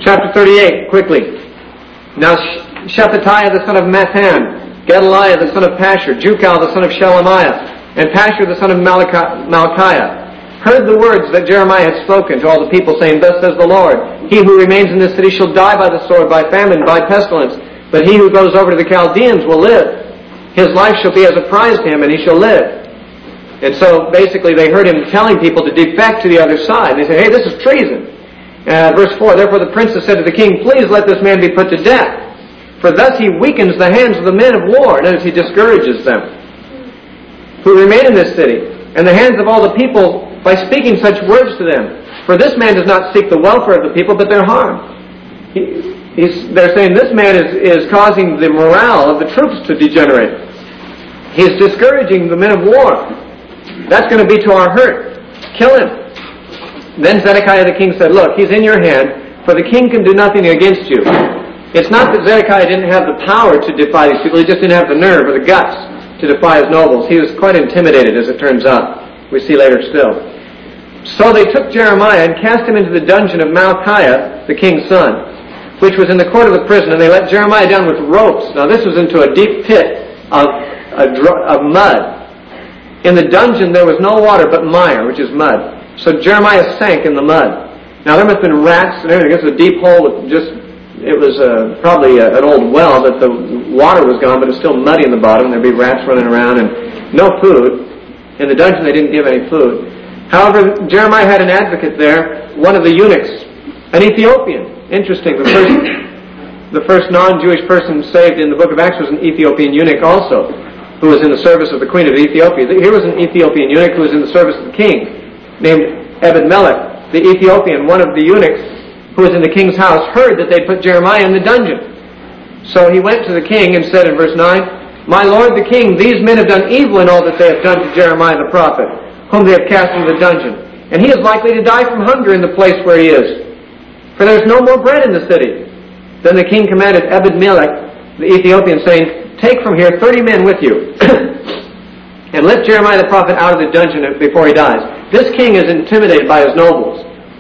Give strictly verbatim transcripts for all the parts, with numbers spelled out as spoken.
Chapter thirty-eight, quickly. Now Shephatiah the son of Mathan, Gedaliah the son of Pashur, Jukal the son of Shelemiah, and Pashur the son of Malchiah heard the words that Jeremiah had spoken to all the people, saying, Thus says the Lord, He who remains in this city shall die by the sword, by famine, by pestilence, but he who goes over to the Chaldeans will live. His life shall be as a prize to him, and he shall live. And so basically they heard him telling people to defect to the other side. They said, hey, this is treason. Uh, verse four, Therefore the princess said to the king, Please let this man be put to death, for thus he weakens the hands of the men of war, and as he discourages them who remain in this city, and the hands of all the people by speaking such words to them. For this man does not seek the welfare of the people, but their harm. He, he's, they're saying this man is, is causing the morale of the troops to degenerate. He's discouraging the men of war. That's going to be to our hurt. Kill him. Then Zedekiah the king said, Look, he's in your hand, for the king can do nothing against you. It's not that Zedekiah didn't have the power to defy these people, he just didn't have the nerve or the guts to defy his nobles. He was quite intimidated, as it turns out. We see later still. So they took Jeremiah and cast him into the dungeon of Malchiah, the king's son, which was in the court of the prison, and they let Jeremiah down with ropes. Now this was into a deep pit of, a dr- of mud. In the dungeon there was no water but mire, which is mud. So Jeremiah sank in the mud. Now there must have been rats and everything. It was a deep hole with just, it was uh, probably a, an old well that the water was gone, but it was still muddy in the bottom. There'd be rats running around and no food. In the dungeon they didn't give any food. However, Jeremiah had an advocate there, one of the eunuchs, an Ethiopian. Interesting, the first, the first non-Jewish person saved in the book of Acts was an Ethiopian eunuch also, who was in the service of the queen of Ethiopia. Here was an Ethiopian eunuch who was in the service of the king, named Ebed-Melech. The Ethiopian, one of the eunuchs who was in the king's house, heard that they'd put Jeremiah in the dungeon. So he went to the king and said in verse nine, My lord the king, these men have done evil in all that they have done to Jeremiah the prophet, whom they have cast into the dungeon. And he is likely to die from hunger in the place where he is, for there is no more bread in the city. Then the king commanded Ebed-Melech, the Ethiopian, saying, Take from here thirty men with you, and lift Jeremiah the prophet out of the dungeon before he dies. This king is intimidated by his nobles.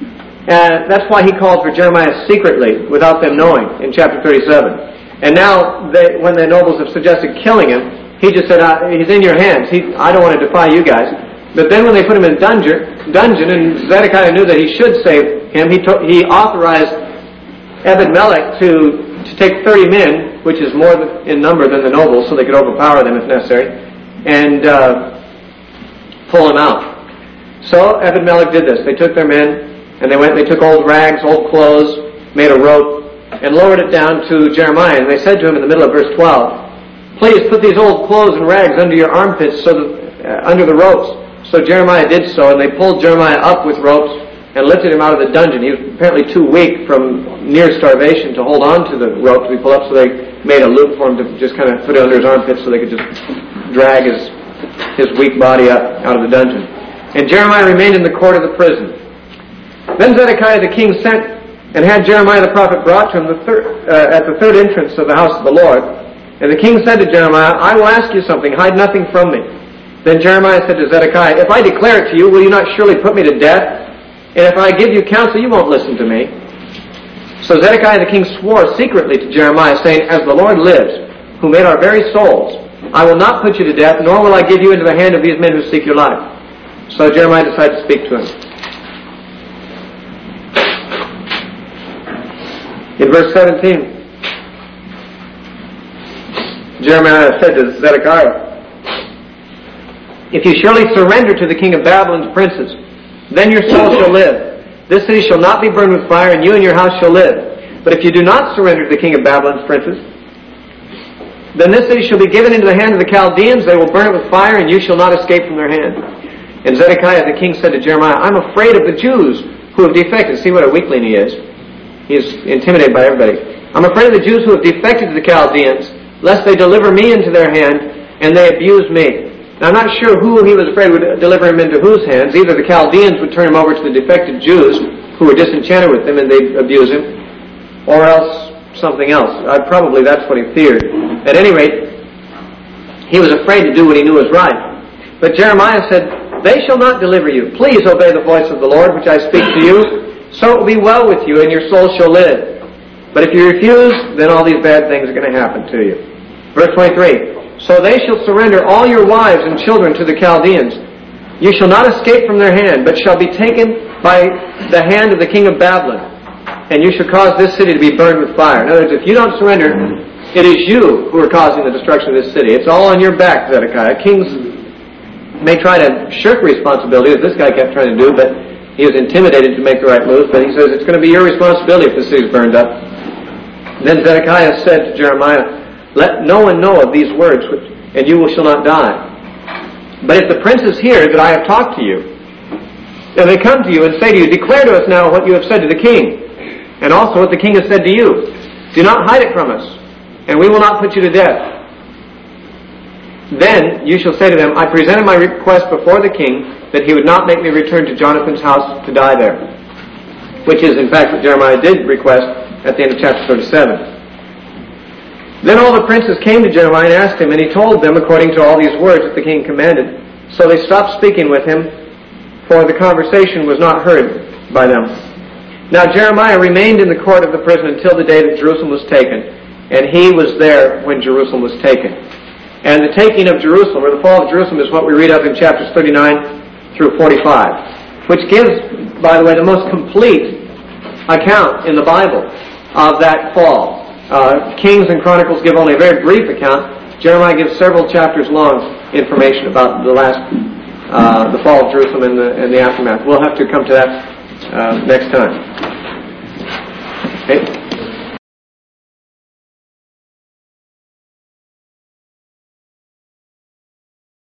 And that's why he called for Jeremiah secretly, without them knowing, in chapter thirty-seven. And now, they, when the nobles have suggested killing him, he just said, uh, he's in your hands. He, I don't want to defy you guys. But then when they put him in dungeon, dungeon, and Zedekiah knew that he should save him, he, to, he authorized Ebed-Melech to, to take thirty men, which is more than, in number than the nobles, so they could overpower them if necessary, and uh, pull him out. So Ebed-Melech did this. They took their men, and they went, they took old rags, old clothes, made a rope, and lowered it down to Jeremiah. And they said to him in the middle of verse twelve, Please put these old clothes and rags under your armpits, so that, uh, under the ropes. So Jeremiah did so, and they pulled Jeremiah up with ropes and lifted him out of the dungeon. He was apparently too weak from near starvation to hold on to the rope to be pulled up, so they made a loop for him to just kind of put it under his armpits so they could just drag his, his weak body up out of the dungeon. And Jeremiah remained in the court of the prison. Then Zedekiah the king sent and had Jeremiah the prophet brought to him the third, uh, at the third entrance of the house of the Lord. And the king said to Jeremiah, I will ask you something, hide nothing from me. Then Jeremiah said to Zedekiah, If I declare it to you, will you not surely put me to death? And if I give you counsel, you won't listen to me. So Zedekiah the king swore secretly to Jeremiah, saying, As the Lord lives, who made our very souls, I will not put you to death, nor will I give you into the hand of these men who seek your life. So Jeremiah decided to speak to him. In verse seventeen, Jeremiah said to Zedekiah, If you surely surrender to the king of Babylon's princes, then your soul shall live. This city shall not be burned with fire, and you and your house shall live. But if you do not surrender to the king of Babylon's princes, then this city shall be given into the hand of the Chaldeans. They will burn it with fire, and you shall not escape from their hand. And Zedekiah the king said to Jeremiah, I'm afraid of the Jews who have defected. See what a weakling he is. He is intimidated by everybody. I'm afraid of the Jews who have defected to the Chaldeans, lest they deliver me into their hand, and they abuse me. Now, I'm not sure who he was afraid would deliver him into whose hands. Either the Chaldeans would turn him over to the defected Jews who were disenchanted with him and they'd abuse him, or else something else. Uh, probably that's what he feared. At any rate, he was afraid to do what he knew was right. But Jeremiah said, They shall not deliver you. Please obey the voice of the Lord, which I speak to you. So it will be well with you, and your soul shall live. But if you refuse, then all these bad things are going to happen to you. Verse twenty-three, so they shall surrender all your wives and children to the Chaldeans. You shall not escape from their hand, but shall be taken by the hand of the king of Babylon. And you shall cause this city to be burned with fire. In other words, if you don't surrender, it is you who are causing the destruction of this city. It's all on your back, Zedekiah. Kings may try to shirk responsibility, as this guy kept trying to do, but he was intimidated to make the right moves. But he says, it's going to be your responsibility if the city's burned up. Then Zedekiah said to Jeremiah, let no one know of these words, and you shall not die. But if the princes hear that I have talked to you, and they come to you and say to you, declare to us now what you have said to the king, and also what the king has said to you. Do not hide it from us, and we will not put you to death. Then you shall say to them, I presented my request before the king that he would not make me return to Jonathan's house to die there. Which is, in fact, what Jeremiah did request at the end of chapter thirty-seven. Then all the princes came to Jeremiah and asked him, and he told them according to all these words that the king commanded. So they stopped speaking with him, for the conversation was not heard by them. Now Jeremiah remained in the court of the prison until the day that Jerusalem was taken, and he was there when Jerusalem was taken. And the taking of Jerusalem, or the fall of Jerusalem, is what we read of in chapters thirty-nine through forty-five, which gives, by the way, the most complete account in the Bible of that fall. Uh, Kings and Chronicles give only a very brief account. Jeremiah gives several chapters long information about the last, uh, the fall of Jerusalem and the, and the aftermath. We'll have to come to that uh, next time.